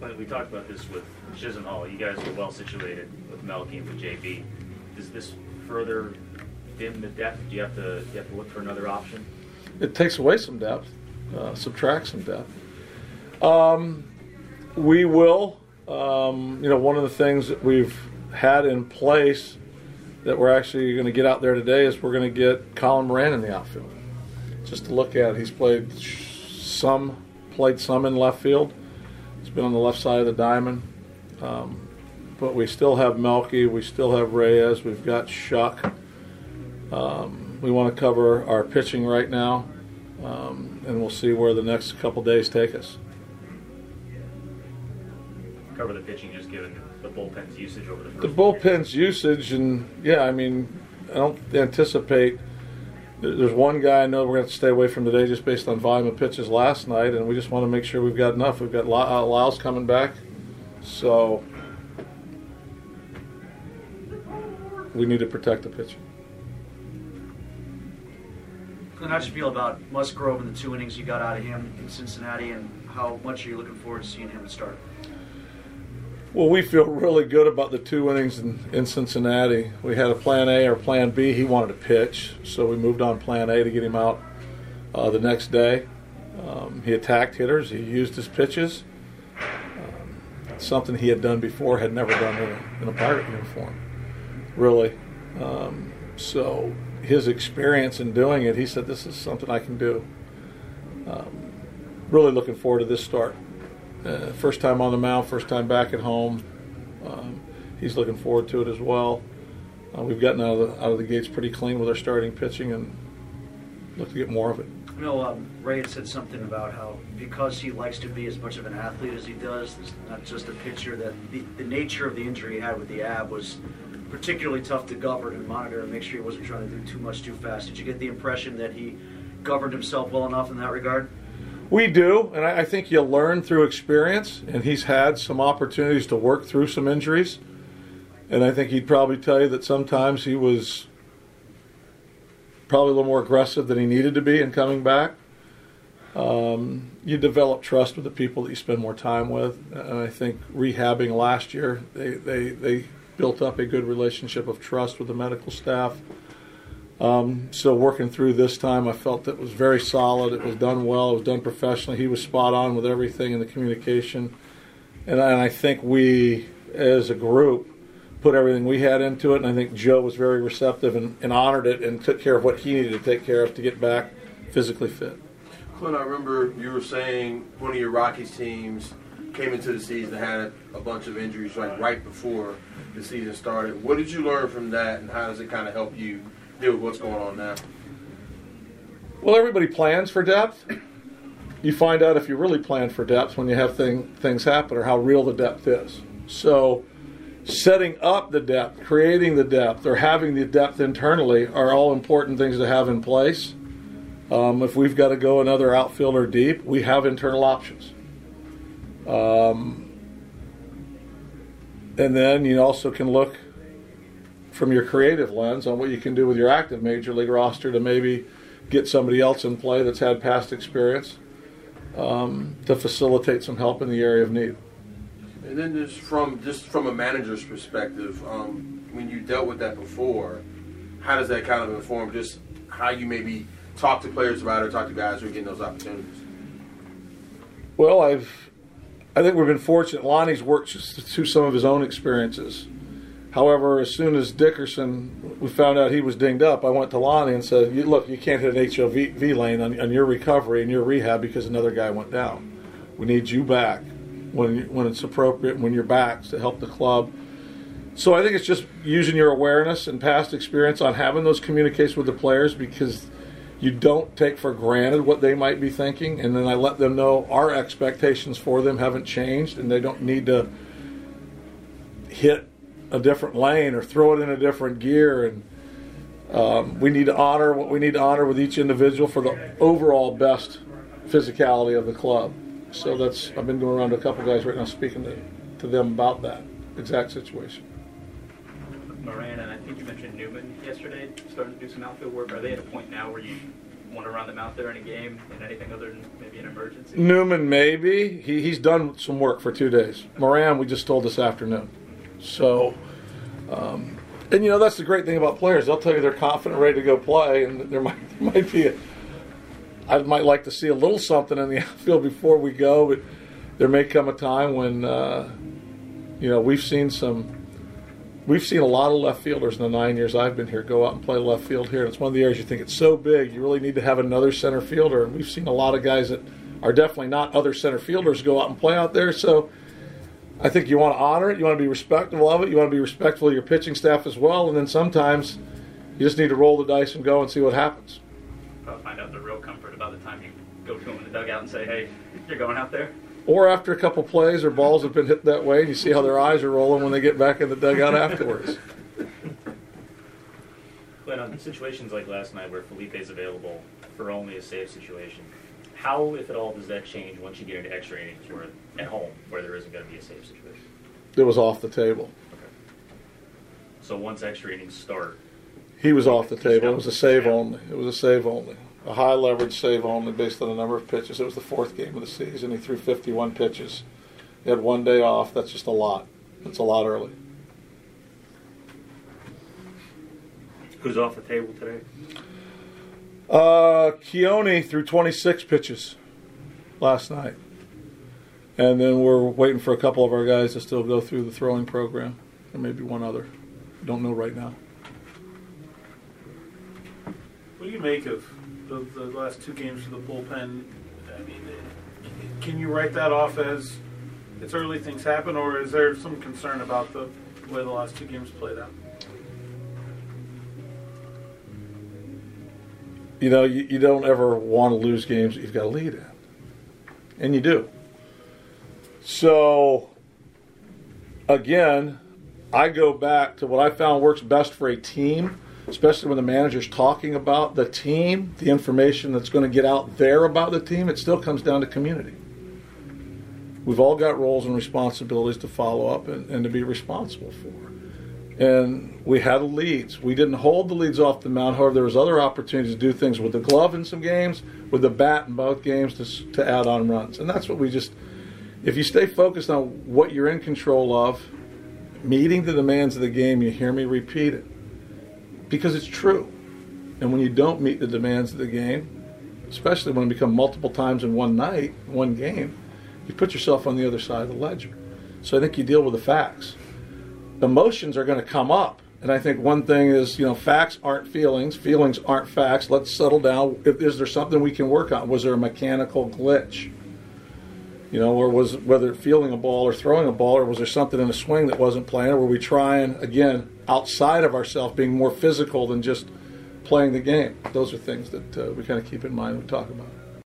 Clint, we talked about this with Chisholm Hall. You guys are well situated with Melky and with JB. Does this further dim the depth? Do you have to look for another option? It takes away some depth, subtracts some depth. We will. One of the things that we've had in place that we're actually going to get out there today is we're going to get Colin Moran in the outfield. Just to look at it, he's played some in left field. He's been on the left side of the diamond. But we still have Melky, we still have Reyes, we've got Shuck. We want to cover our pitching right now, and we'll see where the next couple days take us. Cover the pitching, just given the bullpen's usage over the first. The bullpen's usage, and I don't anticipate. There's one guy I know we're going to stay away from today just based on volume of pitches last night, and we just want to make sure we've got enough. We've got Lyles coming back, so we need to protect the pitching. Clint, how did you feel about Musgrove and the 2 innings you got out of him in Cincinnati, and how much are you looking forward to seeing him start? Well, we feel really good about the 2 innings in Cincinnati. We had a plan A or plan B. He wanted to pitch, so we moved on plan A to get him out the next day. He attacked hitters. He used his pitches. Something he had done before, had never done in a Pirate uniform, really. So his experience in doing it, he said, this is something I can do. Really looking forward to this start. First time on the mound, first time back at home. He's looking forward to it as well. We've gotten out of the gates pretty clean with our starting pitching and look to get more of it. Ray had said something about how because he likes to be as much of an athlete as he does, not just a pitcher, that the nature of the injury he had with the ab was particularly tough to govern and monitor and make sure he wasn't trying to do too much too fast. Did you get the impression that he governed himself well enough in that regard? We do, and I think you learn through experience, and he's had some opportunities to work through some injuries. And I think he'd probably tell you that sometimes he was probably a little more aggressive than he needed to be in coming back. You develop trust with the people that you spend more time with, and I think rehabbing last year, they built up a good relationship of trust with the medical staff. So working through this time, I felt it was very solid. It was done well. It was done professionally. He was spot on with everything in the communication. And I think we, as a group, put everything we had into it. And I think Joe was very receptive and honored it and took care of what he needed to take care of to get back physically fit. Clint, I remember you were saying one of your Rockies teams came into the season, had a bunch of injuries right before the season started. What did you learn from that, and how does it kind of help you deal with what's going on now? Well, everybody plans for depth. You find out if you really plan for depth when you have things happen or how real the depth is. So setting up the depth, creating the depth, or having the depth internally are all important things to have in place. If we've got to go another outfielder deep, we have internal options. And then you also can look from your creative lens on what you can do with your active major league roster to maybe get somebody else in play that's had past experience to facilitate some help in the area of need. And then just from a manager's perspective, when you dealt with that before, how does that kind of inform just how you maybe talk to players about it or talk to guys who are getting those opportunities? Well, I think we've been fortunate. Lonnie's worked through some of his own experiences. However, as soon as Dickerson, we found out he was dinged up, I went to Lonnie and said, look, you can't hit an HOV lane on your recovery and your rehab because another guy went down. We need you back when it's appropriate, when you're back, to help the club. So I think it's just using your awareness and past experience on having those communications with the players, because you don't take for granted what they might be thinking, and then I let them know our expectations for them haven't changed and they don't need to hit a different lane or throw it in a different gear, and we need to honor what we need to honor with each individual for the overall best physicality of the club. So I've been going around to a couple guys right now speaking to them about that exact situation. Moran, and I think you mentioned Newman yesterday, starting to do some outfield work. Are they at a point now where you want to run them out there in a game in anything other than maybe an emergency? Newman, maybe. He's done some work for 2 days. Moran, we just told this afternoon. So, and that's the great thing about players. They'll tell you they're confident, ready to go play, and there might be I might like to see a little something in the outfield before we go, but there may come a time when, we've seen a lot of left fielders in the 9 years I've been here go out and play left field here. And it's one of the areas you think it's so big, you really need to have another center fielder. And we've seen a lot of guys that are definitely not other center fielders go out and play out there. So I think you want to honor it. You want to be respectful of it. You want to be respectful of your pitching staff as well. And then sometimes you just need to roll the dice and go and see what happens. Probably find out the real comfort about the time you go to them in the dugout and say, hey, you're going out there. Or after a couple plays or balls have been hit that way, and you see how their eyes are rolling when they get back in the dugout afterwards. But on situations like last night where Felipe's available for only a save situation, how, if at all, does that change once you get into extra innings where at home where there isn't going to be a save situation? It was off the table. Okay. So once extra innings start, he was off the table. It was a save only. It was a save only. A high leverage save only based on the number of pitches. It was the 4th game of the season. He threw 51 pitches. He had 1 day off. That's just a lot. That's a lot early. Who's off the table today? Keone threw 26 pitches last night. And then we're waiting for a couple of our guys to still go through the throwing program. And maybe one other. Don't know right now. What do you make of the last 2 games of the bullpen? I mean, can you write that off as it's early things happen, or is there some concern about the way the last 2 games played out? You don't ever want to lose games that you've got a lead in. And you do. So, again, I go back to what I found works best for a team, especially when the manager's talking about the team, the information that's going to get out there about the team. It still comes down to community. We've all got roles and responsibilities to follow up and to be responsible for. And we had leads. We didn't hold the leads off the mound. However, there was other opportunities to do things with the glove in some games, with the bat in both games to add on runs. And that's what if you stay focused on what you're in control of, meeting the demands of the game, you hear me repeat it. Because it's true. And when you don't meet the demands of the game, especially when it becomes multiple times in one night, one game, you put yourself on the other side of the ledger. So I think you deal with the facts. Emotions are going to come up. And I think one thing is, facts aren't feelings. Feelings aren't facts. Let's settle down. Is there something we can work on? Was there a mechanical glitch? Or whether feeling a ball or throwing a ball, or was there something in the swing that wasn't playing? Or were we trying, again, outside of ourselves, being more physical than just playing the game? Those are things that we kind of keep in mind when we talk about it.